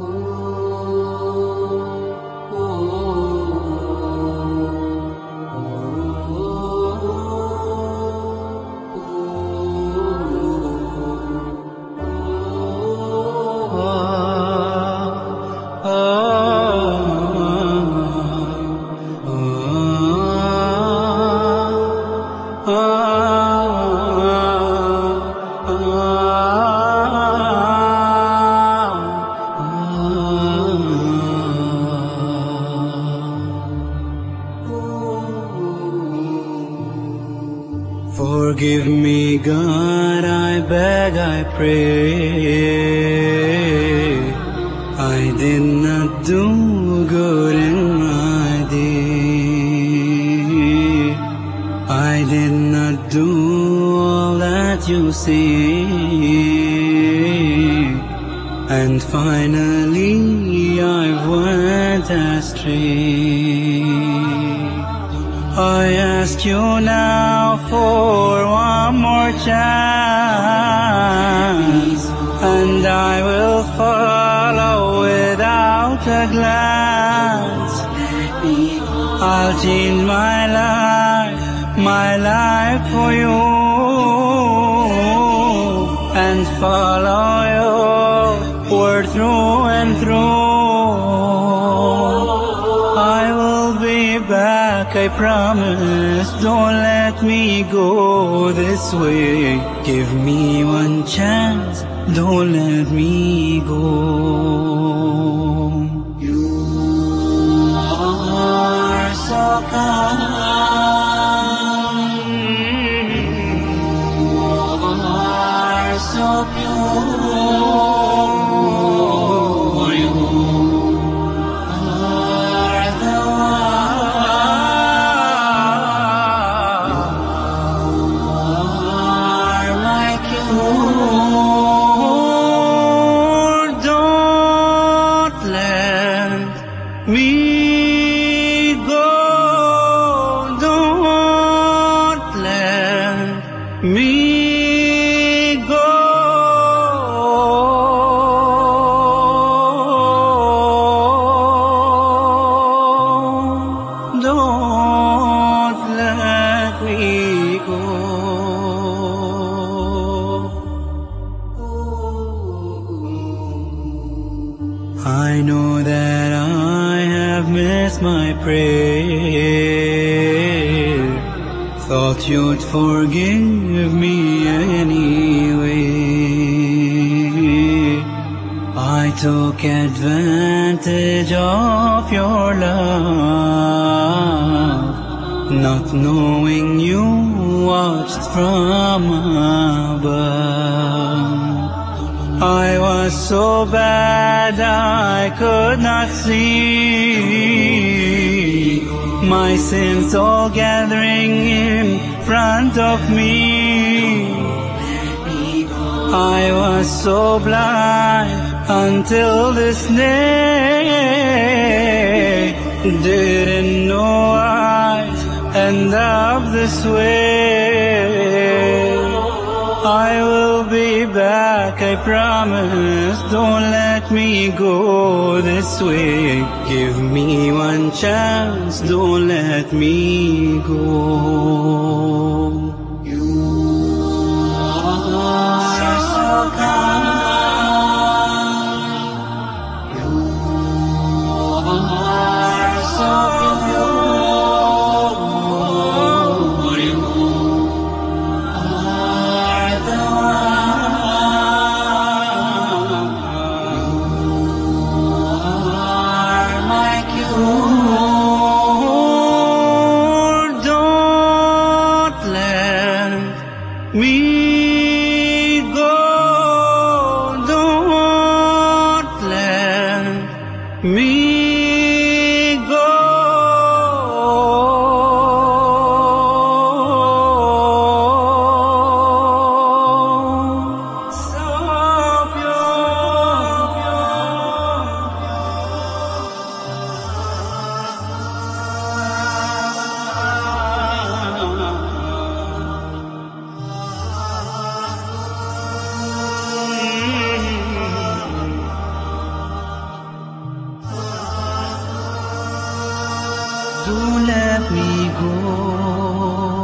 Forgive me, God, I beg, I pray. I did not do good in my day. I did not do all that you say. And finally I went astray. I ask you now for one more chance, and I will follow without a glance. I'll change my life for you, and follow your word through and through. I will be back, I promise. Don't let me go this way. Give me one chance, don't let me go. You are so kind, you are so pure. Me go, don't let me go. Don't let me go. I know that I have missed my prayer. Thought you'd forgive me anyway. I took advantage of your love, not knowing you watched from above. I was so bad I could not see my sins all gathering in front of me. I was so blind until this day, didn't know I'd end up this way. I will be back, I promise. Don't let me go this way. Give me one chance, don't let me go. You are so kind, you are so pure. Me go, don't let me go. So pure. Don't let me go.